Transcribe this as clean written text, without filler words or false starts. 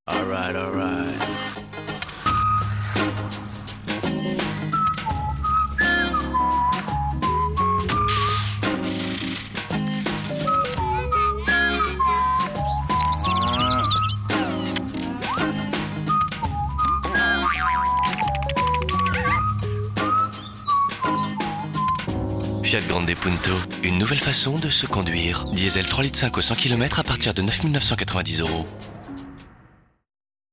Alright, alright. Fiat Grande Punto, une nouvelle façon de se conduire. Diesel 3,5 litres au 100 km à partir de 9 990 €.